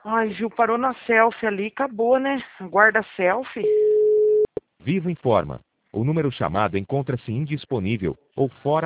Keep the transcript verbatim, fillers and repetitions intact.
Ai, Gil, parou na selfie ali, acabou, né? Guarda selfie. Vivo informa. O número chamado encontra-se indisponível ou fora